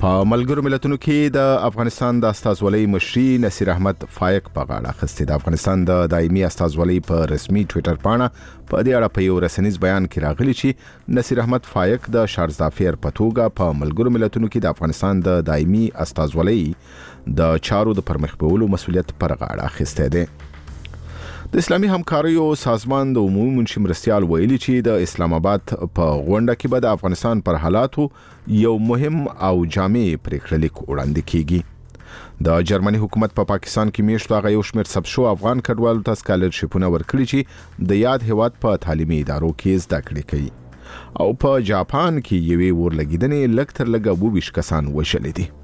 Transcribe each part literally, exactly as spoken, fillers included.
په ملګرو ملتونو کې د افغانستان د استازولۍ مشري نصیر احمد فایق په غاړه اخیستې. د افغانستان د دایمي استازولۍ په رسمي ټوئیټر پاڼه په دې اړه په یو رسنیز بیان کې راغلي چې نصیر احمد فایق د شارزافیر په توګه په ملګرو ملتونو کې د افغانستان د دایمي استازولۍ د چارو د پرمخ بیولو مسؤلیت پر غاړه اخیستی دی. د اسلامي همکاریو سازمان د عمومي منشي مرستیال ویلي چې د اسلام آباد په غونډه کې به د افغانستان پر حالاتو یو مهم او جامع پریکړه لیک وړاندې کیږي. د جرمني حکومت په پا پاکستان کې میشتو هغه یو شمېر سب شو افغان کډوالو ته سکالرشیپونه ورکړي چې د یاد هیواد په تعلیمي ادارو کې زده کړې کوي. او په جاپان کې یوې ورلګیدنې لږ تر لږه اووه ویشت کسان وژلي دي.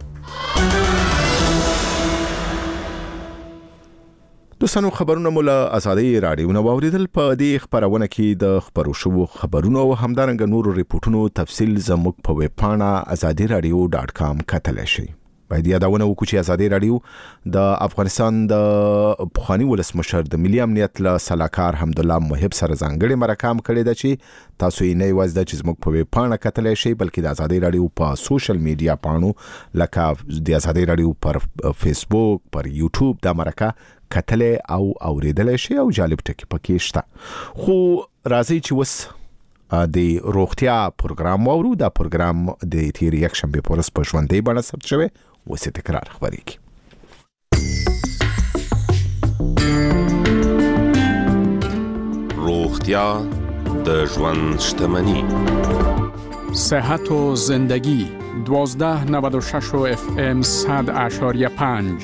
دوستانو خبرونه مو له ازادي رادیو نه واوریدل. په دې خبرونه کې د خبرو شوو خبرونو او همدارنګه نورو ریپورتونو تفصیل زموږ په ویب پاڼه ازادي رادیو ډاټ کام کتلی شئ. باید یادونه وکړو چې ازادي رادیو د افغانستان د پخوانی ولسمشر د ملي امنیت له سلاکار حمدالله محب سره ځانګړې مرکه هم کړې ده چې تاسو یې نه یوازې د چې زموږ په ویب پاڼه کتلی شئ بلکې د ازادي رادیو په سوشل میډیا پاڼو لکه د ازادي رادیو پر فیسبوک پر یوټیوب دا مرکه کتلی او اوریدلی شئ او جالب ټکي پکې شته. خو راځئ چې اوس د روغتیا پروګرام واورو. دا پروګرام د تیر یک شنبه په ورځ په ژوندۍ بڼه ثبت شوی اوس یې تکرار خپرېږي. روغتیا د ژوند شتمني. صحت و زندگی دوازده نود و شش و اف ام صد اشاریه پنج.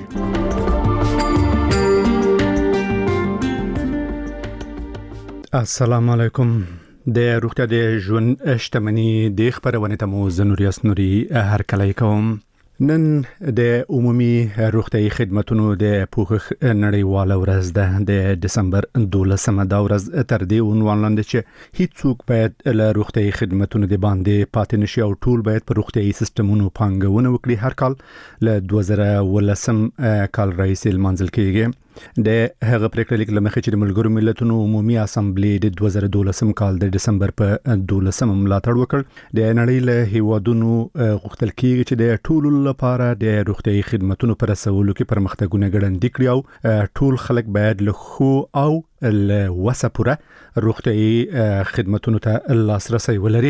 السلام علیکم. د روغتیا د ژوند شتمني د خبرونه ته مو زنوریاس نوري هر کله کوم. نن د عمومي روغتیايي خدماتو د پوښښ نړیواله ورځ ده د دسمبر دولسمه دا ورځ تر دې عنوان لاندې چې هیڅوک باید له روغتیايي خدماتو د باندې پاتې نشي او ټول باید په روغتیايي سیستمونو پانګونه وکړي. هر کال له دوه زره ولسم کال راهیسې لمانځل کېږي. د هغه پریکړه لیک لمخې چې د ملګرو ملتونو عمومي اسامبلې د دوه زره دولسم کال د دسمبر په دولسم ملاتړ وکړ. د نړۍ له هیوادونو غوښتل کېږي چې د ټولو لپاره د روغتیايي خدماتو پر رسولو کې پرمختګونه ګړندي کړي او ټول خلک باید له خو او له وسه پوره روغتیايي خدماتو ته لاسرسي ولري.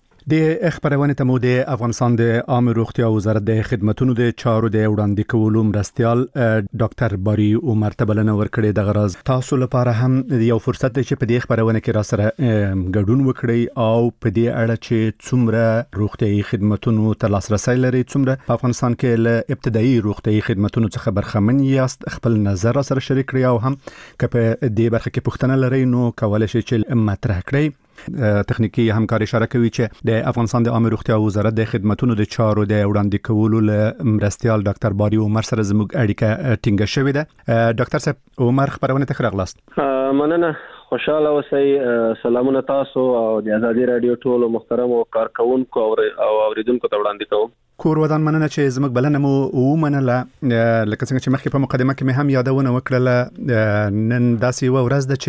د خبرونه ته مو د افغانستان د عامه روغتیا وزارت د خدماتو د چارو د وړاندې کولو مرستیال ډاکټر باری عمر ته بلنه ورکړې. د غرض تاسو لپاره هم یو فرصت دی چې په دې خبرونه کې را سره ګډون وکړئ او په دې اړه چې څومره روغتیايي خدماتو ته لاسرسي لري، څومره په افغانستان کې له ابتدایي روغتیايي خدماتو څخه برخمن یاست، خپل نظر را سره شریک کړئ او هم که په دې برخه کې پوښتنه لرئ نو کولای شئ چې مطرح کړئ. تخنیکی همکاري اشاره کوي چې د افغانستان د عامه روغتیا وزارت د خدماتو د چارو د وړاندې کولو له مرستیال ډاکټر باری عمر سره زموږ اړیکه ټینګه شوې ده. ډاکټر صاحب عمر خبرونه ته راغلاست. مننه، خوشاله اوسئ. سلامونه تاسو او د ازادي رادیو ټولو محترم او کارکونکو او اوریدونکو ته وړاندې کوم. کور ودان مننه چې زموږ بلنه مو ومنله. لکه څنګه چې مخکې په مقدمه کې مې هم یادونه وکړله، نن داسې یوه ورځ ده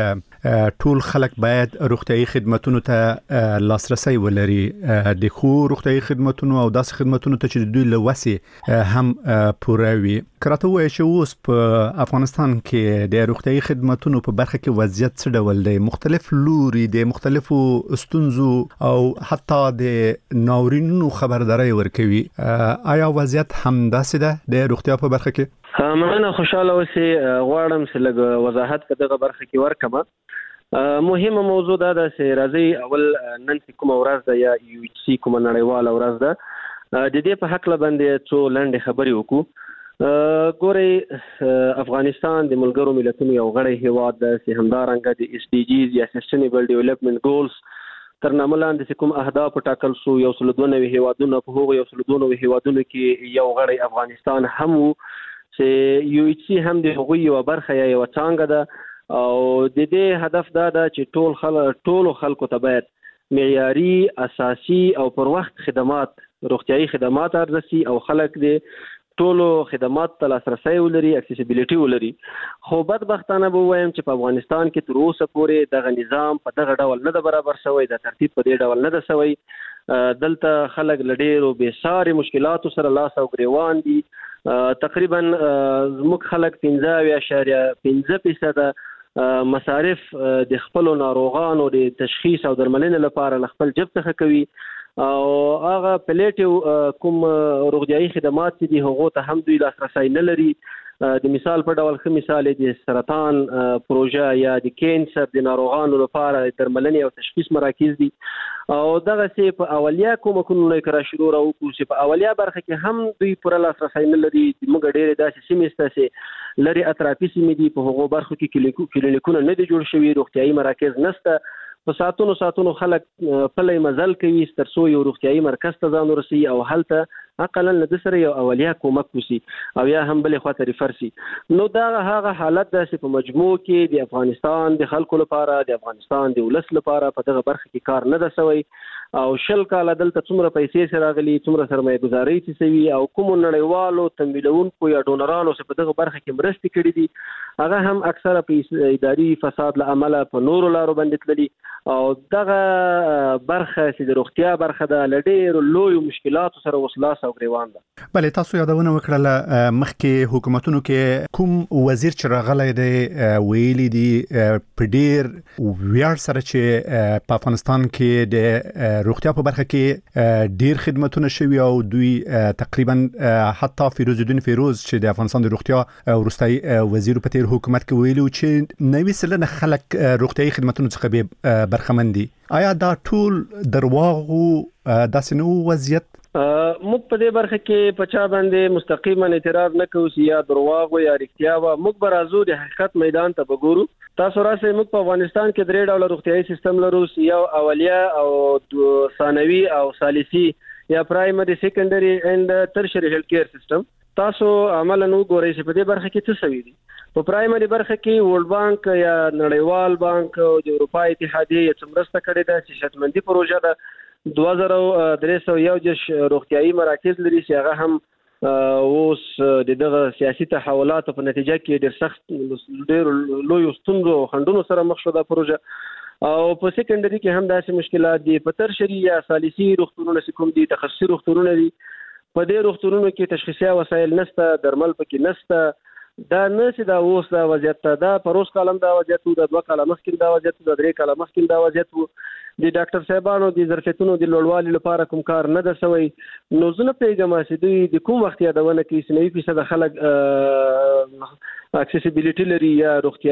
چې ټول خلک باید روغتیايي خدماتو ته لاسرسي ولري. د خو روغتیايي خدماتو او داسې خدماتو ته چې دوی له وسې هم پوره وي. کراته وایي چې اوس په افغانستان کې د روغتیايي خدماتو په برخه کې وضعیت څه ډول دی؟ مختلف لوري د مختلفو ستونزو او حتی د ناورینونو خبرداري ورکوي. آیا وضعیت هم داسې ده د روغتیا په برخه کې؟ مننه، خوشاله اوسئ. غواړم چې لږ وضاحت په دغه برخه کې ورکړم. مهمه موضوع دا ده چې راځي اول نن کومه ورځ ده یا یو ایچ سی کومه نړیواله ورځ ده، د دې په حق باندې څو لنډې خبرې وکړو. ګورئ، افغانستان د ملګرو ملتونو یو غړی هیواد ده چې همدارنګه د اس ډي جیز یا سسټینیبل ډیولپمنٹ ګولز تر نامه لاندې کوم اهداف ټاکل شو. یو سل دوه نوي هیوادونو په هغو یو سل دوه نوي هیوادونو کې یو غړی افغانستان هم وو چې یو ایچ سی هم د هغوی یو برخه یا یو څانګه ده او د دې هدف دا ده چې ټول خلک ټولو خلکو ته باید معیاري، اساسي او پر وخت خدمات، روغتیايي خدمات ارزسي او خلک د ټولو خدمات ته لاسرسی ولري، اکسیسیبিলিټي ولري. خو بدبختانه به وایم چې په افغانستان کې تر اوسه پورې دغه نظام په دغه ډول نه د برابر شوی، د ترتیب په دې ډول نه ده شوی. دلته خلک له ډېرو بېساري مشکلاتو سره لاس او ګریوان دي. تقریبا زموږ خلک پنځه اویا اعشاریه پنځه فیصده مصارف د خپلو ناروغانو د تشخیص او درملنې لپاره له خپل جب څخه کوي، او هغه پلیټیو کوم روغتیایي خدمات چې دي هغو ته هم دوی لاسرسی نه لري. د مثال په ډول ښه مثال د سرطان پروژه یا د کینسر د ناروغانو لپاره درملنې او تشخیص مراکز دي، او دغسې په اولیا کومکونو نه یې که را شروع راوکړو چې په اولیا برخه کې هم دوی پوره لاسرسی نه لري. موږ ډېرې داسې سیمې شته چې لرې اطرافي سیمې دي، په هغو برخو کې کلینیکونه نه دي جوړ شوي، روغتیایي مراکز نشته. په ساعتونو ساعتونو خلک پلی مزل کوي تر څو یو روغتیایي مرکز ته ځان ورسوي او هلته اقلا له ده سره یو اولیا کومک وشي او یا هم بلې خواته ریفر شي. نو دا هغه حالت ده چې په مجموع کې د افغانستان د خلکو لپاره، د افغانستان د ولس لپاره په دغه برخه کې کار نه ده شوی. او شل کاله دلته څومره پیسې چې راغلي، څومره سرمایه ګزاري چې شوي، او کومو نړیوالو تمویلونکو یا ډونرانو چې په دغه برخه کې مرستې کړي دي، هغه هم اکثره په اداري فساد له امله په نورو لارو باندې تللي. او دغه برخه چې د روغتیا برخه ده له ډېرو لویو مشکلاتو سره اوس لاس او ګریوان ده. بلې تاسو یادونه وکړله مخکې حکومتونو کې کوم وزیر چې راغلی دی ویلي دي په ډېر ویاړ سره چې په افغانستان کې د روغتیا په برخه کې ډېر خدمتونه شوي، او دوی تقریبا حتی فیروز الدین فیروز چې د افغانستان د روغتیا وروستی وزیر په تیر حکومت کې ویلي چې نوي سلنه خلک روغتیایي خدمتونو څخه به برخمن دي. آیا دا ټول درواغ او داسې نو وضعیت؟ موږ په دې برخه کې په چا باندې مستقیما اعتراض نه کوو چې یا درواغ یا رښتیا وه. موږ به راځو د حقیقت میدان ته به ګورو. تاسو راسئ، موږ په افغانستان کې درې ډوله روغتیایي سیستم لرو، یو اولیا او ثانوي او ثالثي یا پرایمري سیکنډري اینډ ترشري هیلث کیر سیستم. تاسو عملاً وګورئ چې په دې برخه کې څه شوي دي. په پرایمري برخه کې ورلد بانک یا نړیوال بانک او د اروپا اتحادیې یې څه مرسته کړې ده چې شتمندي پروژه ده. دوه زره درې سوه یو دېرش روغتیایي مراکز لري چې هغه هم اوس د دغه سیاسي تحولاتو په نتیجه کې ډېر سخت ډېرو لویو ستونزو او خنډونو سره مخ شو دا پروژه. او په سیکنډري کې هم داسې مشکلات دي. په ترشري یا ثالثي روغتونونه چې کوم دي، تخصصي روغتونونه دي، په دې روغتونونو کې تشخیصي وسایل نشته، درمل پکې نشته. دا نه چې دا اوس دا وضعیت ته، دا پروس کالم دا وضعیت و، دا دوه کاله مخکې دا وضعیت و، دا درې کاله مخکې دا وضعیت و. د ډاکټر صاحبانو د ظرفیتونو د لوړوالي لپاره کوم کار نه ده شوی. نو زه نه پوهېږم چې دوی د کوم وخت یادونه کوي چې نوي فیصده خلک اکسیسیبیلیټي لري یا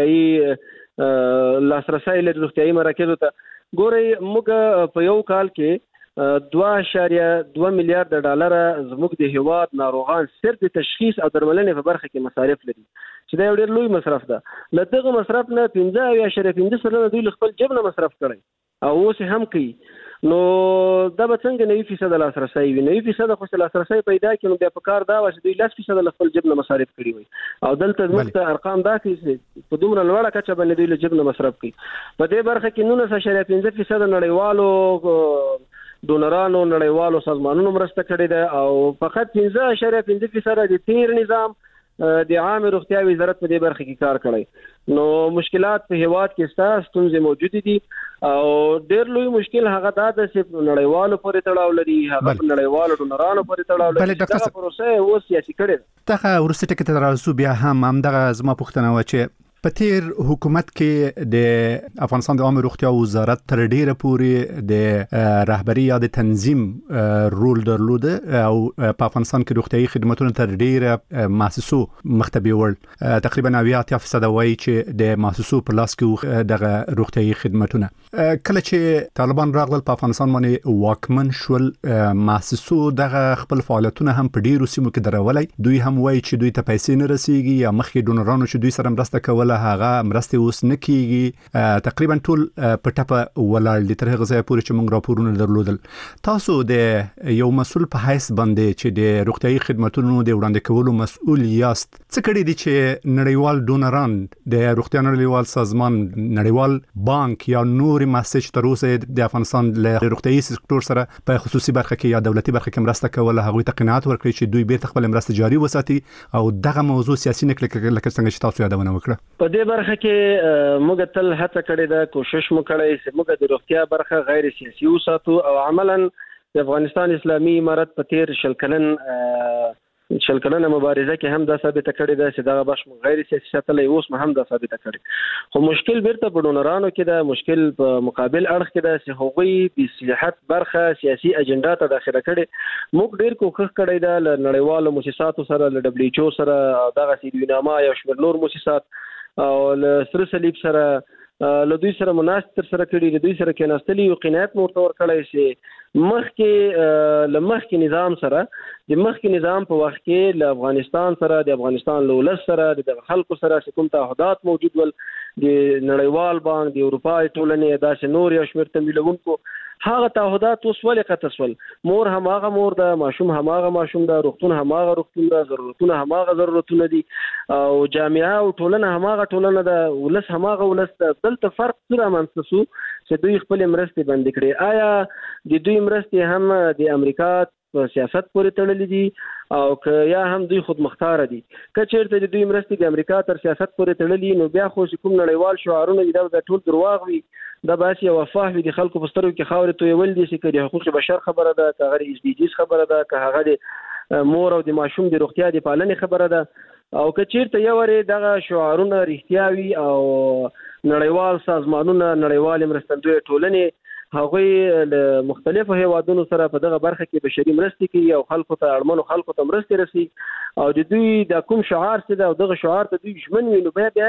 روغتیایي لاسرسی لري روغتیایي مراکزو ته. ګورئ، موږ په یو کال کې دوه اعشاریه دوه میلیارډ ډالره زموږ د هیواد ناروغان صرف د تشخیص او درملنې په برخه کې مصارف لري، چې دا یو ډېر لوی مصرف ده. له دغه مصرف نه پنځه اویا اعشاریه پنځه سلنه دوی له خپل جیب نه مصرف کړی او اوس هم کوي. نو دا به څنګه نوي فیصده لاسرسی وي؟ نوي فیصده خو چې لاسرسی پیدا کړي نو بیا په کار دا وه چې دوی لس فیصده له خپل جیب نه مصارف کړي وي. او دلته زموږ ته ارقام دا کوي چې په دومره لوړه کچه باندې دوی له جیب نه مصرف کوي. په دې برخه کې نولس اعشاریه پنځه فیصده نړیوالو ډونرانو نړیوالو سازمانونو مرسته کړې ده، او فقط پنځه اعشاریه پنځه فیصده د تیر نظام د عامه روغتیا وزارت په دې برخه کې کار کړی. نو مشکلات په هیواد کې شته، ستونزې موجودې دي، او ډېر لوی مشکل هغه دا ده چې نړیوالو پورې تړاو لري، هغه په نړیوالو ډونرانو پورې تړاو لري. دغه پروسه اوس سیاسي کړې ده. دغه وروستي ټکي ته راځو. بیا هم همدغه زما پوښتنه وه چې په تیر حکومت کې د افغانستان د عامه روغتیا وزارت تر ډیره پورې د رهبری یا د تنظیم رول درلوده، او په افغانستان کې روغتیایي خدماتونه تر ډیره مؤسسو مختبي ول. تقریبا اویا اتیا فیصد وایي چې د مؤسسو په لاس کې دغه روغتیایي خدماتونه. کله چې طالبان راغلل په افغانستان باندې واکمن شول، مؤسسو دغه خپل فعالیتونه هم په ډیرو سیمو کې درولای. دوی هم وایي چې دوی ته پیسې نه رسیږي، یا مخکې ډونرانو چې دوی سره مرسته کوله کوله هغه مرستې اوس نه کیږي تقریبا ټول په ټپه ولاړ دي تر هغه ځای پورې چې موږ راپورونه درلودل تاسو د یو مسؤل په حیث باندې چې د روغتیايي خدماتونو د وړاندې کولو مسؤل یاست څه کړي دي چې نړیوال ډونران د روغتیا نړیوال سازمان نړیوال بانک یا نور مسج تر اوسه د افغانستان له روغتیايي سکتور سره په خصوصي برخه کې یا دولتي برخه کې مرسته کوله هغه ته قناعت ورکړي چې دوی بیرته خپل مرسته جاري وساتي او دغه موضوع سیاسي نکړه لکه څنګه چې تاسو یادونه وکړه په دې برخه کې موږ تل هڅه کړې ده کوشش مو کړی چې موږ د روغتیا برخه غیر سیاسي وساتو او عملاً د افغانستان اسلامي امارت په تیر شل کلن شل کلنه مبارزه کې هم دا ثابت کړی ده چې دا بش غیر سیاسي ساتلې اوس هم دا ثابت کړی خو مشکل بیرته په ډونرانو کې ده مشکل په مقابل اړخ کې ده چې هغوی د صحت برخه سیاسي اجنډا ته داخله کړي موږ ډیر کوښښ کړی ده له نړیوالو مؤسساتو سره له دبليو ایچ او سره دغه سیدویناما یا شمیر نور مؤسسات او له سره صلیب سره له دوی سره مناسب سره کړي له دوی سره کې ناستلی او قناعت مو تور کړی چې مخکې له مخکې نظام سره د مخکې نظام په وخت کې له افغانستان سره د افغانستان له ولس سره د خلکو سره کوم تعهدات موجود ول د نړیوال بانک د اروپای ټولنې داسې نور یو شمېر تمویلونکو هغه تعهدات اوس ولې قطسول مور هماغه مور ده ماشوم هماغه ماشوم ده روغتون هماغه روغتون ده ضرورتونه هماغه ضرورتونه دي او جامعه او ټولنه هماغه ټولنه ده ولس هماغه ولس ده دلته فرق سره منسسو چې دوی خپل مرستې بند کړي آیا د دوی مرستې هم د امریکا په سیاست پورې تړلې دي او که یا هم دوی خود مختار دي که چیرته د دوی مرستې د امریکا تر سیاست پورې تړلې نو بیا خو کوم نړیوال شعارونه دي دا ټول درواغ وي دا باسي او وفاه دي خلکو په سترګو کې خاورې تویول دي چې د حقوق بشر خبره ده که هغه ایس ډي جیز خبره ده که هغه د مور او د ماشوم د روغتیا د پالنې خبره ده او که چیرته یو ور دغه شعارونه رښتیا وي او نړیوال سازمانونه نړیوال مرستندوی ټولنې هغوی له مختلفو هیوادونو سره په دغه برخه کې بشري مرستې کوي او خلکو ته اړمنو خلکو ته مرستې رسي او د دوی د کوم شعار څه ده او دغه شعار ته دوی ژمن وي نو بیا بیا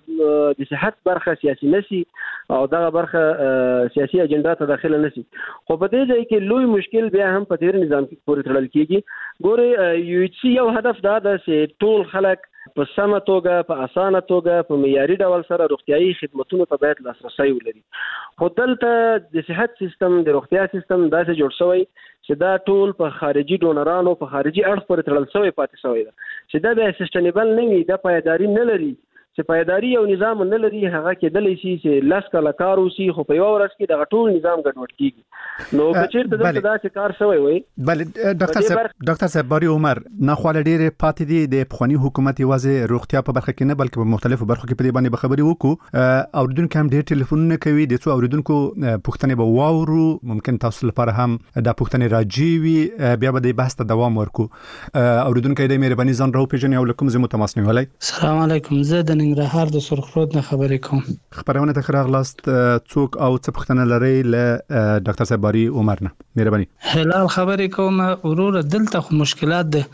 د صحت برخه سیاسي نشي او دغه برخه سیاسي اجنډا ته داخله نشي خو په دې ځای کې لوی مشکل بیا هم په تیر نظام کې پورې تړل کیږي ګوره یو ایچ سی یو هدف دا ده چې ټول خلک په سمه توګه په اسانه توګه په معیاري ډول سره روغتيایي خدماتونو ته باید لاسرسي ولري خو دلته د صحت سیستم د روغتیا سیستم داسې جوړ شوی چې دا ټول په خارجي ډونرانو په خارجي اړخ پورې تړل شوی پاتې شوی ده چې دا به سستینبل نه وي د پایداري نه لري چې پایداري او نظام نه لري هغه کېدلی شي چې لاس کله کار وسی خو په یو ورځ کې د ټول نظام ګډوډ کیږي نو که چیرته دلته دا چې کار شوی وي بله ډاکټر صاحب ډاکټر صاحب باري عمر نه خواله ډېر پاتې دي د پخوانی حکومت یوازې روغتیا په برخه کې نه بلکې په مختلفو برخو کې په دې باندې خبري وکړو اوریدونکو هم ډېر ټلیفونونه کوي د څو اوریدونکو پوښتنې به واورو ممکن تاسو لپاره هم دا پوښتنې راځي وي بیا به د بحث ته دوام ورکو اوریدونکو د مهرباني ځان راو پیژنې او لکم زمو تماس نیولای السلام علیکم زه د ننګرهار د سرخرود نه خبرې کوم خبرونه ته خراغلاست څوک او څه پوښتنه لري له ډاکټر صاحب باري عمر نه مهرباني هلال خبرې کوم ورور دلته خو مشکلات ده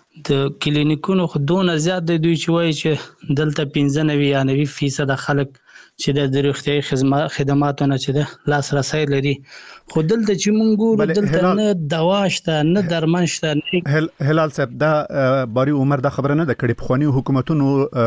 د کلینیکونو خو دونه زیات دي دوی چې وایي چې دلته پنځه نوي یا نوي فیصد خلک چې د روغتیايي خدماتو نه چې د لاسرسي لري خو دلته چې مونږ ګورو دلته نه دوا شته نه درمل شته هلال صاحب دا باري عمر دا خبره نه د کړي په خواني حکومتونو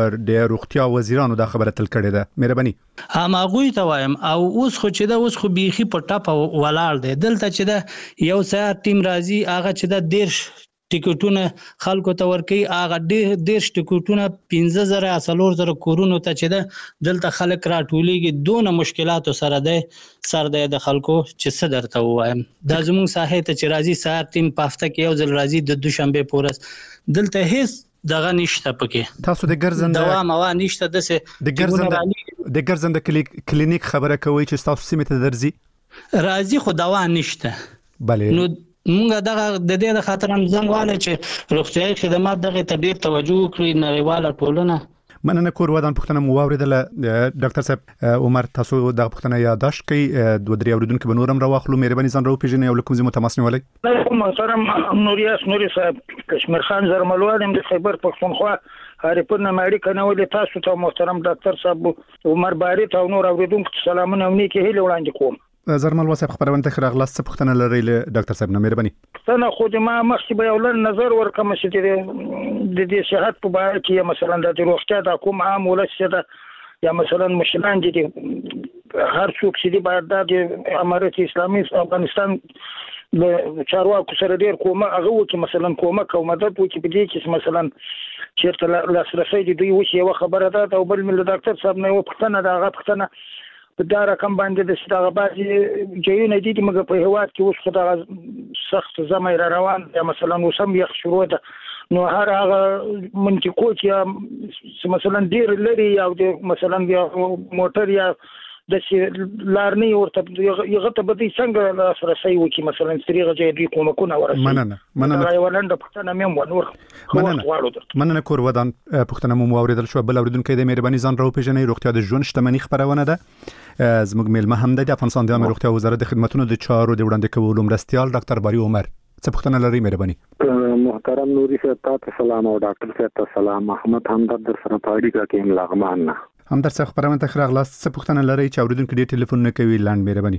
د روغتیا وزیرانو دا خبره تل کړي ده مهرباني هم هغه ته وایم او اوس خو چې دا اوس خو بيخي په ټاپه ولاړ دی دلته چې دا یو ساعت ټیم راځي هغه چې دا ډیر ټیکټونه خلکو ته ورکي هغه ډیر ټیکټونه پنځه زره اصلور زره کورونو ته چې ده دلته خلک راټولېږي دونه مشکلاتو سره ده سر ده د خلکو چې څه درته وایم دا زموږ ساحه ته چې راځي ساعت ټیم په هفته کې یو ځل راځي د دوشنبه پورس دلته هیڅ دغه نشته پکې تاسو د ګرځند دوا موا نشته دسه د ګرځند د ګرځند کلینیک خبره کوي چې تاسو سیمه ته درځي راځي خو دوا نشته بله نو مونږ دغه د دې د خاطر هم ځنګواله چې روغتيایي خدمات دغه تدبیر توجه کړی نړیواله ټولنه مننه کور ودان پښتنه مو واوریدله ډاکټر صاحب عمر تاسو د پښتنه یاداشت کوي دوه درې اوریدونکو به نورم راوخلو مهرباني ځان راو پیژنې او لکم زمو تماس نیولای محترم نوریاس نوري صاحب کشمیر خان زرملوالم د خیبر پختونخوا هریپور نه اړیکه نه ولې تاسو ته محترم ډاکټر صاحب عمر باري ته نور اوریدونکو سلامونه او نیکی هیله وړاندې کوم زرمل واسه خبرونه ته راغلاس څه پوښتنه لري له ډاکټر صاحب نه مهرباني څنګه خو د ما مخکې به یو لن نظر ورکم چې د دې صحت په اړه کې مثلا د روغتیا د کوم عام ولسته یا مثلا مشران دي هر څوک چې باید د امارت اسلامي افغانستان د چارواکو سره ډیر کومه هغه وکي مثلا کومه او مدد وکي په دې کې مثلا چیرته لاسرسي دي دوی وشي یو خبره ده او بل مل ډاکټر صاحب نه و پښتنه دا غو پښتنه په دا رقم باندې د ستاره بازي جيونه دي چې موږ په هواد کې اوس خدای سخت زمای را روان یا مثلا وسم یخ شروع ده نو هر هغه منطقو چې مثلا ډیر لري یا مثلا موټر یا د لارني ورته یغه ته به څنګه لاسرسي وکي مثلا طریقه چې دوی کومکونه ورسي مننه مننه ولنده پښتنه مې ونور مننه مننه کور ودان پښتنه مو اوریدل شو بل اوریدونکو د مهرباني ځان راو پیژنې روغتیا د ژوند شتمنۍ خبرونه ده زموږ میلمه هم د افغانستان د روغتیا وزارت د خدماتو د چارو د وړاندې کولو مرستيال ډاکټر باری عمر څه پښتنه لري مهرباني محترم نوري صاحب تاسو سلام او ډاکټر صاحب ته سلام محمد همدرد در سره پاړی کا کې لغمان نه همدرد صاحب خبرونه ته راغلاس څه پښتنه لري چې اوریدونکو ډیر ټلیفون نه کوي لاند مهرباني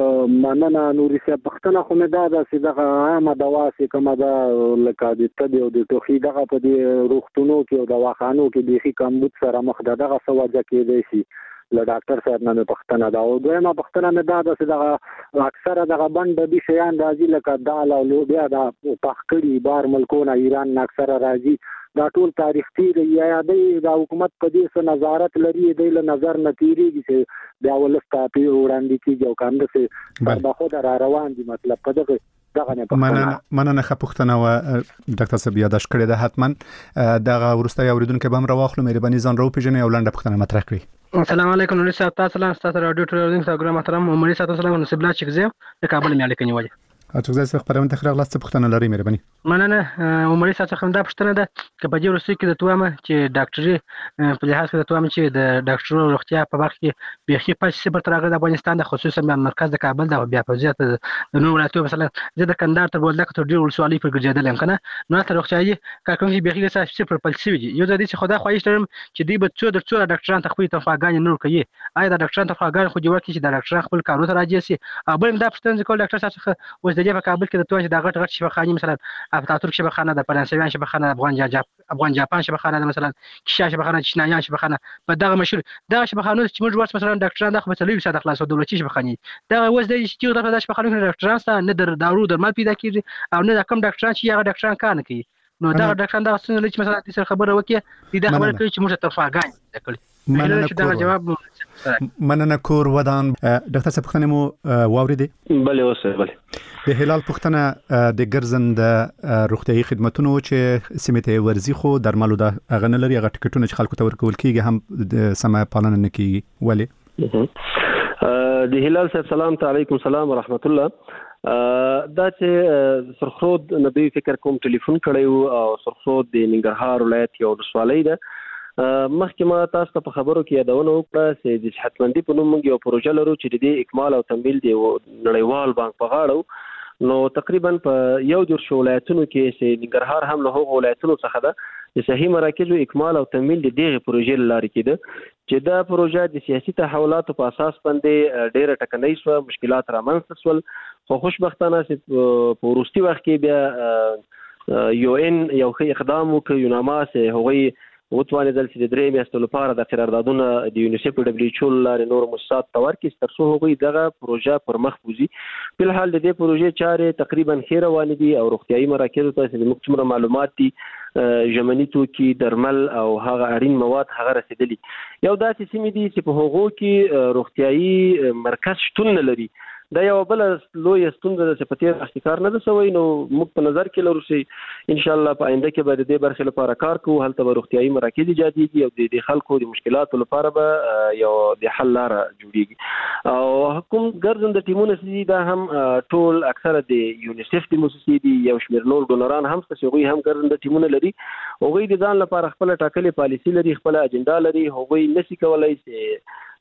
مننه نوري صاحب پښتنه خو مې دا د دغه عامه دوا سي کومه دا لکه د تدې او د توخي دغه په دې روغتونو کې او دواخانو کې بيخي کمبود سره مخ دغه سوجه کې دی شي له ډاکټر صاحب نه پښتنه دا او دویمه پښتنه مې دا د دغه اکثره دغه بند دي شیان راځي لکه دال او لوبیا دا پخکړی بار ملکونه ایران اکثره راځي دا ټول تاریخ تیر یا یادې د حکومت په دې سره نظارت لري د له نظر نتیریږي چې دا ولسته په وړاندې کیږي او کاند څه دا خو دا روان دي مطلب په دغه دغه نه مننه مننه خپختنه و ډاکټر صاحب یاداش کړی ده حتما دغه ورسته اوریدونکو به هم راوخلو مهرباني ځان راو پیژنې او لنډه پښتنه مطرح کړئ السلام علیکم نوري صاحب تاسو سلام تاسو رادیو ټلویزیون پروګرام محترم عمري صاحب سلام نصیب الله چکزه د کابل مې اړیکه نیولې اته ځکه خبرونه تخریغ لاس څه پښتنه لري مهرباني مننه عمري صاحب څخه دا پښتنه ده چې په دې ورسې کې د توامه چې ډاکټري په لحاظ کې د توامه چې د ډاکټرو روغتیا په برخه کې بيخي پس صفر تر هغه د افغانستان د خصوصا مرکز د کابل د بیا په زیات د نور ولایتونو مثلا زه د کندهار تر بولدک تر ډیر ولسوالۍ پر ګرځیدل یم کنه نو تر روغتیاي کارکونکي بيخي د صفر پل سی وي یو د دې خدا خوښ ترم چې دی به څو در څو ډاکټران تخوي تفاګان نور کوي آیا د ډاکټران تفاګان خو جوړ کړي چې د ډاکټر خپل کارونه راځي سي او بل دا پښتنه کول ډاکټر صاحب اوس د دې په کابل کې چې دا غټ غټ شبخاني مثلا اتاتورک شبخانه د فرانسویان شبخانه افغان جاپان افغان جاپان شبخانه مثلا کیشا شبخانه چینایان شبخانه په دغه مشهور دغه شبخانه چې موږ ورس مثلا ډاکټران د خپل لوي ساده خلاصو دولتي شبخاني دا اوس د چې د شبخانه ډاکټران ستاسو نه در دارو درمل پیدا کیږي او نه کم ډاکټران چې هغه ډاکټران کار نه کوي نو دا ډاکټران دا څنګه چې مثلا د سر خبره وکړي دا خبره کوي چې موږ ترفاګان کړی مننه کور جواب مننه کور ودان ډاکټر صاحب پښتنه مو واوریدي بله اوسه بله د هلال پښتنه د ګرځند روغتيایي خدماتونو چې سیمته ورزي خو درملو د اغنه لري هغه ټیکټونه چې خلکو ته ورکول کیږي هم د سمه پالنه نه کیږي ولی د هلال صاحب سلام علیکم سلام ورحمت الله دا چې سرخرود نبی فکر کوم ټلیفون کړیو او سرخرود د ننګرهار ولایت یو ولسوالۍ ده مخکې ما تاسو ته په خبرو کې یادونه وکړه چې د صحتمندي په نوم موږ یو پروژه لرو چې د اکمال او تمویل دی نړیوال بانک په غاړه نو تقریبا په یو د ولایتونو کې چې ننګرهار هم له هغو ولایتونو څخه ده د صحي مراکزو اکمال او تمویل د دغه پروژې لارې کېده چې دا پروژه د سیاسي تحولاتو په اساس باندې ډېر ټکنۍ شو مشکلات رامنځته شول خو خوشبختانه چې په وروستي وخت کې بیا یو ان یو ښه اقدام وکړ یوناما چې هغوی وتوانېدل چې د درې میاشتو لپاره د قراردادونه د یونیسف او دبليو ایچ او لارې نور موسسات تور کې تر څو هغوی دغه پروژه پر مخ بوزي په حال د دې پروژې چارې تقریبا خیر روان دي او روغتيایي مراکزو ته چې موږ څومره معلومات دي ژمنی توکي درمل او هغه اړین مواد هغه رسیدلي یو داسې سیمې دي چې په هغو کې روغتيایي مرکز شتون نه لري دا یو بل لوی ستونزه ده چې په تیر احتکار نه ده سوی نو موږ په نظر کې لرو چې ان شاء الله په آینده کې به د دې برخې لپاره کار کوو هلته به روغتيایي مراکز ایجادېږي او د خلکو د مشکلاتو لپاره به یو د حل لاره جوړیږي او کوم ګرځنده ټیمونه چې دا هم ټول اکثره د یونیسف د موسسې دي یو شمېر نور ډونران هم چې هغوی هم ګرځنده ټیمونه لري هغوی د ځان لپاره خپل ټاکلې پالیسي لري خپل اجنډا لري هغوی نشي کولای چې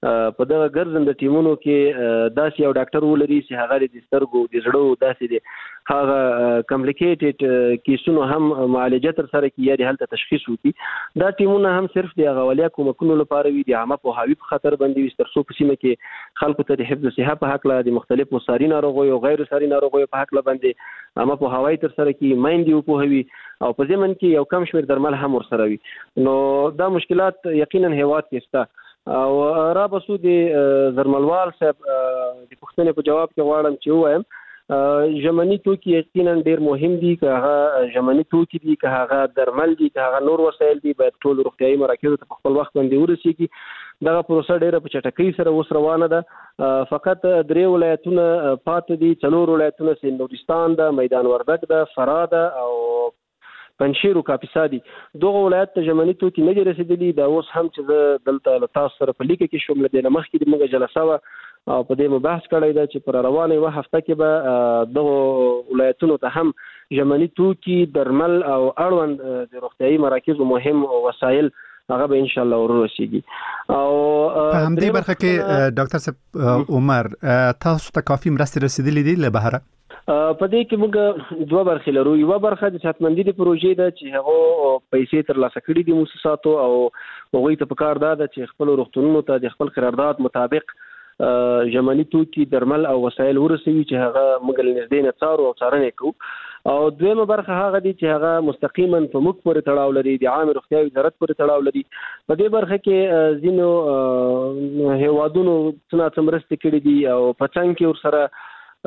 په دغه ګرځنده ټیمونو کې داسې یو ډاکټر ولري چې هغه د سترګو د زړه داسې دی هغه کمپلیکیټډ کیسونو هم معالجه تر سره کوي یا د هلته تشخیص وکړي. دا ټیمونه هم صرف د غوړیا کومکونو لپاره وي د عامه پوهاوي په خاطر باندې وي تر څو په سیمه کې خلکو ته د حفظ صحه په حق له د مختلفو ساري ناروغیو او غیر ساري ناروغیو په حق له باندې عامه پوهاوی تر سره کوي مایندې وپوهوي او په ځمن کې یو کم شمیر درمل هم ورسره وي. نو دا مشکلات یقینا هیواد کې شته او را بسو د زرملوال صاحب د پښتنې په جواب کې غواړم چې وایم ژمنی توکي یقینا ډیر مهم دي که هغه ژمنی توکي دي که هغه درمل دي که هغه نور وسایل دي باید ټول روغتیايي مراکزو ته په خپل وخت باندې ورسیږي. دغه پروسه ډیره په چټکۍ سره اوس روانه ده. فقط درې ولایتونه پاتې دي څلور ولایتونه سندوستان ده میدان وردګ ده فراه ده او پنشیر او کاپیسا دي. دغه ولایت ته ژمنی توکي نه دي رسیدلي. دا اوس هم چې زه دلته له تاسو سره په لیکه کې شوم له دې نه مخکې د موږ جلسه وه او په دې مو بحث کړی ده چې پر روانه یوه هفته کې به دغه ولایتونو ته هم ژمنی توکي درمل او اړوند د روغتیايي مراکزو مهم وسایل هغه به ان شاء الله ورسیږي. او په همدې برخه کې ډاکټر صاحب عمر تاسو ته کافي مرستې رسیدلې دي له بهره؟ په دې کې موږ دوه برخې لرو. یوه برخه د صحتمندۍ د پروژې ده چې هغه پیسې ترلاسه کړي دي مؤسساتو او هغوی ته په کار ده چې خپل روغتونونو ته د خپل قرارداد مطابق ژمنی توکي درمل او وسایل ورسوي چې هغه موږ له نږدې نه څارو او څارنه کوو. او دویمه برخه هغه دي چې هغه مستقیما په موږ پورې تړاو لري د عام روغتیا وزارت پورې تړاو لري. په دې برخه کې ځینو هیوادونو څه مرستې کړې دي او په څنګه کې ورسره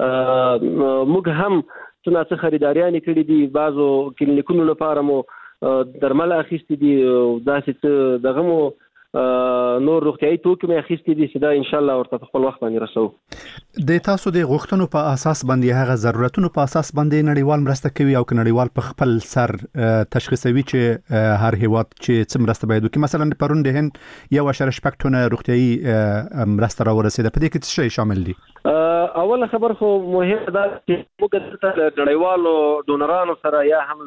موږ هم څه خریداریان کړي دي. بعضو کلینیکونو لپاره مو درمل اخیستي دي داسې څه دغه مو نور روغتیايي توکي مې اخیستي دي چې دا ان شاء الله ورته په خپل وخت باندې رسو. د تاسو د غوښتنو په اساس باندې هغه ضرورتونو په اساس باندې نړیوال مرسته کوي او که نړیوال په خپل سر تشخیصوي چې هر هیواد چې څه مرسته باید وکړي. مثلا پرون د هند یو اشاره شپږ ټنه روغتیايي مرسته راورسېده. په دې کې څه شی شامل دي؟ اوله خبر خو مهم ده چې موږ د نړیوالو ډونرانو سره یا هم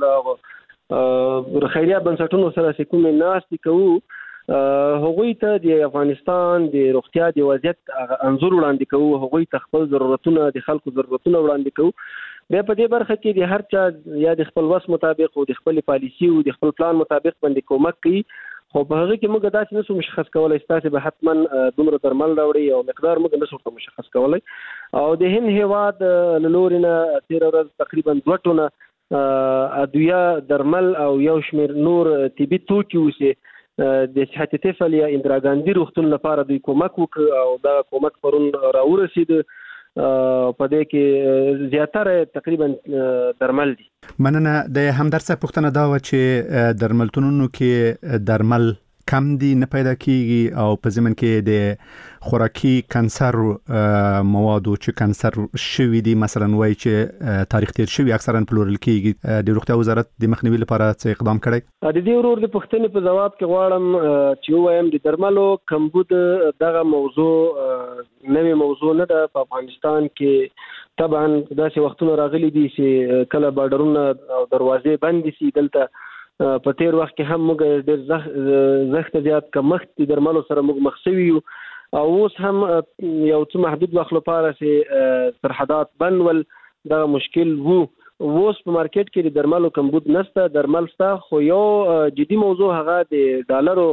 له خیریه بنسټونو سره چې کومې ناستې کوو هغوی ته د افغانستان د روغتیا د وضعیت انځور وړاندې کوو. هغوی ته خپل ضرورتونه د خلکو ضرورتونه وړاندې کوو. بیا په دې برخه کې د هر چا یا د خپل وس مطابق او د خپل پالیسي او د خپل پلان مطابق باندې کومک کوي. خو په هغه کې موږ داسې نشو مشخص کولای چې به حتما دومره درمل راوړي او مقدار موږ نشو ورته مشخص کولای. او د هند هیواد له لوري نه تیر ورځ تقریبا دوه ټنه ادویه درمل او یو شمېر نور طبي توکي وسه د صحت طفل یا اندرا ګاندي روغتون لپاره دوی کومک وکړ او دا کومک پرون راورسید. په دې کې زیاتره تقریبا درمل دي. مننه. د همدرد صاحب پوښتنه دا و چې درملتونونو کې درمل کم دي نه پیدا کیږي او په ضمن کې د خوراکي کانسر موادو چې کانسر شوی دي مثلا وای چې تاریخ تیر شوی اکثرا پلورل کیږي. د روغتیا وزارت د مخنیوي لپاره څه اقدام کړی؟ د دې ورور د پښتنې په جواب کې غواړم چې وایم د درملو کمبود دغه موضوع نوې موضوع نه ده په افغانستان کې. طبعا داسې وختونه راغلي دي چې کله بارډرونه او دروازې بند دي. دلته په تیر وخت کې هم موږ ډېر زخت زیات کمښت د درملو سره موږ مخ شوي یو او اوس هم یو څه محدود وخت لپاره چې سرحدات بند ول دغه مشکل وو. اوس په مارکیټ کې د درملو کمبود نشته. درمل شته خو یو جدي موضوع هغه د ډالرو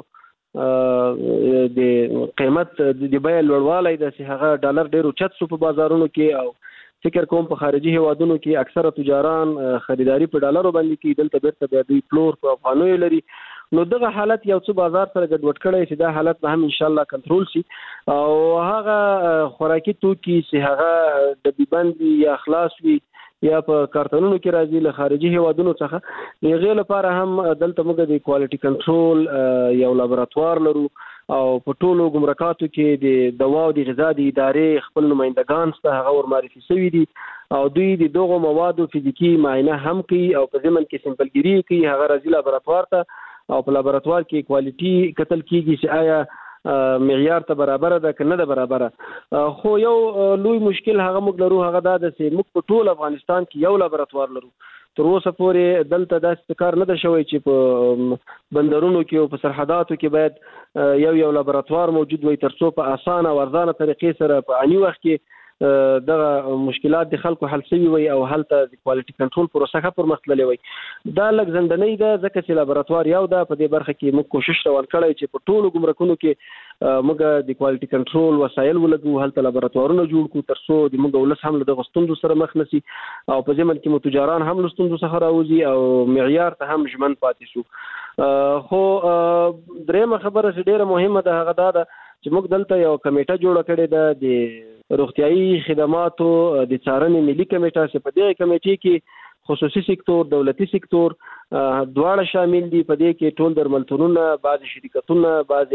د قیمت د بیه لوړوالی ده چې هغه ډالر ډېر اوچت شو په بازارونو کې. او فکر کوم په خارجي هیوادونو کې اکثره تجاران خریداري په ډالرو باندې کوي. دلته بیرته بیا دوی پلور په افغانیو لري. نو دغه حالت یو څه بازار سره ګډوډ کړی چې دا حالت به هم ان شاء الله کنټرول شي او هغه خوراکي توکي چې هغه ډبي بند یا خلاص وي یا په کارتونونو کې راځي له خارجي هیوادونو څخه هغه لپاره هم دلته موږ د کوالټي کنټرول یو لابراتوار لرو او په ټولو ګمرکاتو کې د دوا او د غذا د ادارې خپل نمائندگان څخه هغه ورمعرفي شوي دي او دوی د دغو موادو فزیکی معاینه هم کوي او په ضمن کې سمپلګری کوي. هغه راځي لابراتوار ته او په لابراتوار کې کوالټي کتل کیږي چې آیا معیار ته برابر ده که نه ده برابر. خو یو لوی مشکل هغه موږ لرو هغه دا ده چې موږ په ټول افغانستان کې یو لابراتوار لرو. تر اوسه پورې دلته داسې کار نه ده شوی چې په بندرونو کې او په سرحداتو کې باید یو یو لابراتوار موجود وي ترڅو په اسانه او ارزانه طریقې سره په اني وخت کې دغه مشکلات د خلکو حل شوي وي او هلته د کوالټي کنټرول پروسه ښه پرمختللې وي. دا لږ ځندنۍ ده ځکه چې لابراتوار یو ده. په دې برخه کې موږ کوشش روان کړی چې په ټولو ګمرکونو کې موږ د کوالټي کنټرول وسایل ولګو، هلته لابراتوارونه جوړ کړو ترڅو د موږ ولس هم له دغه ستونزو سره مخ نشي او په ضمن کې مو تجاران هم له ستونزو څخه راوځي او معیار ته هم ژمن پاتې شو. خو درېمه خبره چې ډېره مهمه ده هغه دا ده چې موږ دلته یو کمیټه جوړه کړې ده د روغتیايي خدماتو د څارنې ملي کمیټه چې په دې کمیټې کې خصوصي سکتور، دولتي سکتور دواړه شامل دي. په دې کې ټول درملتونونه، بعض شرکتونه، بعض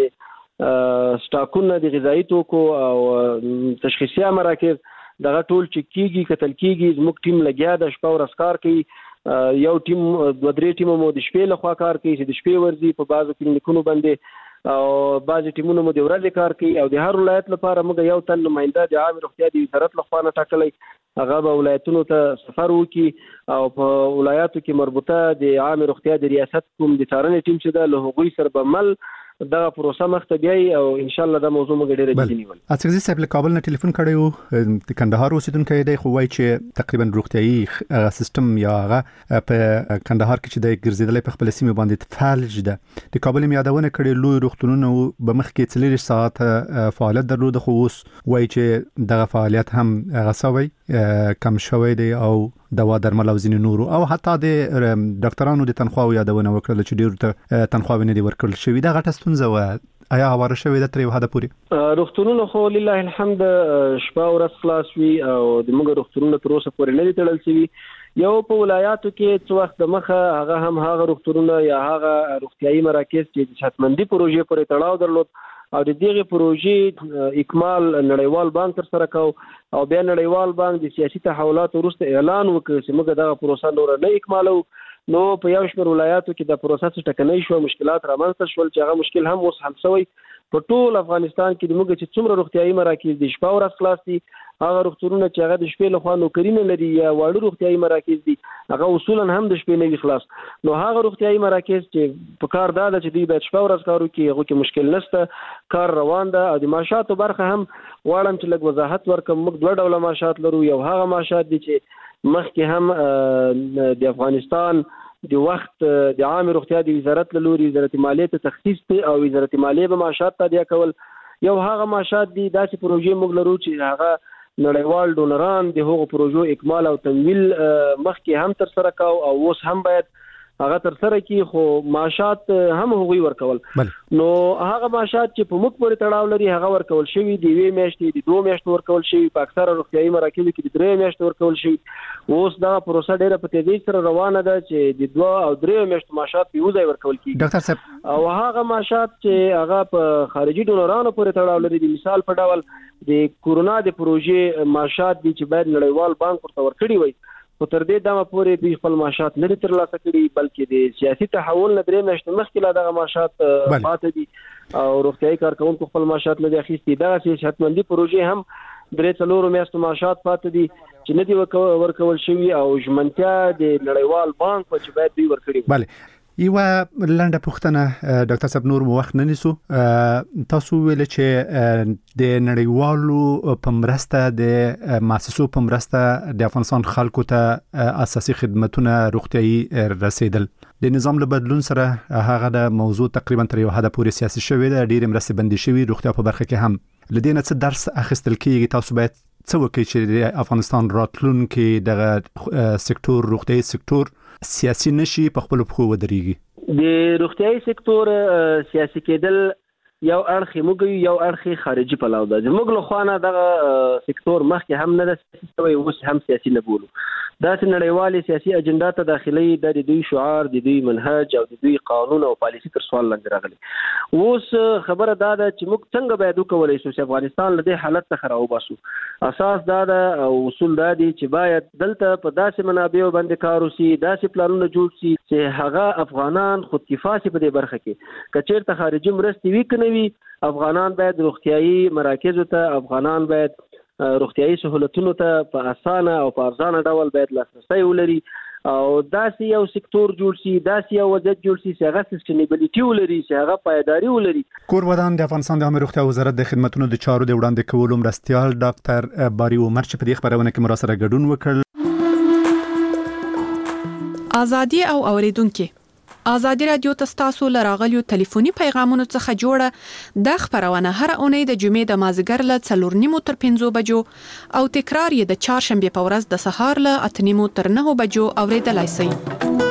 سټاکونه د غذایی توکو او تشخیصي مراکز دغه ټول چې کیږي کتل کیږي. زموږ ټیم لګیا د شپه ورځ کار کوي. یو ټیم دوه درې ټیمه مو د شپې لخوا کار کوي چې د شپې ورځي په بعضو کلینیکونو باندې او بعضې ټیمونه مو د ورځې کار کوي او د هر ولایت لپاره موږ یو تن نماینده د عامې روغتیا د وزارت لخوا نه ټاکلی، هغه به ولایتونو ته سفر وکړي او په ولایاتو کې مربوطه د عامې روغتیا د ریاست کوم د څارنې ټیم چې ده له هغوی سره به مل دغه پروسه مخته بیایي او ان شاء الله دا موضوع موږ ډېره جدي نیول. اڅکزي صاحب له کابل نه ټلیفون کړی و، د کندهار اوسیدونکی دی، خو وایي چې تقریبا روغتیايي سیستم یا هغه په کندهار کې چې د ګرځېدلی په خپل سیمه باندې فلج ده. د کابل هم یادونه کړې لوی روغتونونه به مخکې څلور ساعت فعالیت درلود، خو اوس وایي چې دغه فعالیت هم هغه سوی کم شوی دی او دوا درمل او ځینې نورو او حتی د ډاکټرانو د تنخواو یادونه وکړه چې ډېرو ته تنخواوې نه دي ورکړل شوي. دا غټه ستونزه وه، آیا هواره شوې ده تر یو حده پورې؟ روغتونونه خو لله الحمد شپه ورځ خلاص وي او د موږ روغتونونه تر اوسه پورې نه دي تړل شوي. یو په ولایاتو کې څه وخت د مخه هغه هم هغه روغتونونه یا هغه روغتیايي مراکز چې د صحتمندي پروژې پورې تړاو درلود او د دغه پروژې اکمال نړیوال بانک تر سره کاو او بیا نړیوال بانک د سیاسي تحولاتو وروسته اعلان وکړ چې موږ دغه پروسه نور نه اکمالو. نو په یو شمېر ولایاتو کې د پروسه ټکنۍ شو، مشکلات رامنځته شول چې هغه مشکل هم اوس حل شوی. په ټول افغانستان کې د موږ چې څومره روغتیايي مراکز د شپه ورځ خلاص دي، هغه روغتونونه چې هغه د شپې لخوا نوکري نه لري یا واړه روغتیايي مراکز دي هغه اصولا هم د شپې نه وي خلاص. نو هغه روغتیايي مراکز چې په کار دا ده چې دوی باید شپه ورځ کار وکړي، هغو کې مشکل نشته، کار روان ده. او د معاشاتو برخه هم غواړم چې لږ وضاحت ورکړم. موږ دوه ډوله معاشات لرو. یو هغه معاشات دي چې مخکې هم د افغانستان د وخت د عامې روغتیا د وزارت له لوري وزارت مالیې ته تخصیص دی او وزارت مالیې به معاشات تادیه کول. یو هغه معاشات دي داسې پروژې موږ لرو چې هغه نړیوال ډونران د هغو پروژو اکمال او تمویل مخکې هم تر سره کاو او اوس هم باید هغه تر سره کی، خو معاشات هم هغوی ورکول. نو هغه معاشات چې په موږ پورې تړاو لري هغه ورکول شوي د یوې میاشتې د دوه میاشتو ورکول شوي، په اکثره روغتیايي مراکزو کې د درې میاشتو ورکول شوي. اوس دغه پروسه ډېره په تیزۍ سره روانه ده چې د دوه او درې میاشتو معاشات په یو ځای ورکول کیږي. ډاکټر صاحب او هغه معاشات چې هغه په خارجي ډونرانو پورې تړاو لري، د مثال په ډول د کورونا د پروژې معاشات دي چې باید نړیوال بانک ورته ورکړي وي، خو تر دې دمه پورې دوی خپل معاشات نه دي ترلاسه کړي، بلکې د سیاسي تحول نه درې میاشتې مخکې لا دغه معاشات پاتې دي او روغتیايي کارکوونکو خپل معاشات نه دي اخیستي. دغسې صحتمندي پروژې هم درې څلورو میاشتو معاشات پاتې دي چې نه دي ورکول شوي او ژمنتیا د نړیوال بانک په چې باید دوی ورکړي. بله، یوه لنډه پوښتنه ډاکټر صاحب، نور مو وخت نه نیسو. تاسو ویل چې د نړیوالو په مرسته د مؤسسو په مرسته د افغانستان خلکو ته اساسي خدمتونه روغتیايي رسیدل. د نظام له بدلون سره هغه د موضوع تقریبا تر یو حده پورې سیاسي شوې ده، ډېرې مرستې بندي شوي، روغتیا په برخه کې هم. له دې نه څه درس اخیستل کېږي؟ تاسو باید څه وکړئ چې د افغانستان راتلونکي دغه سکتور روغتیايي سکتور سیاسي نشي، په خپل پښو ودرېږي؟ د روغتیايي سکتور سیاسي کېدل یو اړخ موږ یو اړخ خارجي پلاو ده. زموږ له خوا نه دغه سکتور مخکې هم نه ده سیاسي شوی، اوس هم سیاسي نه بولو. داسې نړیوالې سیاسي اجنډا ته داخلي د دوی شعار، د دوی منهج او د دوی قانون او پالیسي تر سوال لاندې راغلي. اوس خبره دا ده چې موږ څنګه باید وکولی شو چې افغانستان له دې حالت څخه راوباسو. اساس دا ده او اصول دا دي چې باید دلته په داسې منابعو باندې کار وشي، داسې پلانونه جوړ شي چې هغه افغانان خودکفا شي په دې برخه کې. که چېرته خارجي مرستې وي که نه وي، افغانان باید روغتیايي مراکزو ته، افغانان باید روغتیايي سهولتونو ته په اسانه او په ارزانه ډول باید لاسرسی ولري او داسې یو سکتور جوړ شي داسې یو وضعیت جوړ شي چې هغه سسټینیبلیټي ولري چې هغه پایداري ولري. کور ودان د افغانستان د عامه روغتیا وزارت د خدماتو د چارو د وړاندې کولو مرستيال ډاکټر باری عمر چې په دې خبرونه کې مراسره ګډون وکړ. ازادي او اوریدونکو ازادي رادیو تاسو لراغلیو ټلیفوني پیغامونو څخه جوړه د خبرونه هر اونۍ د جمعې د مازیګر له څلور نیمو تر پنځو بجو او تکرار یې د چهارشنبه په ورځ د سهار له اته نیمو تر نهو بجو اوریدلای شئ.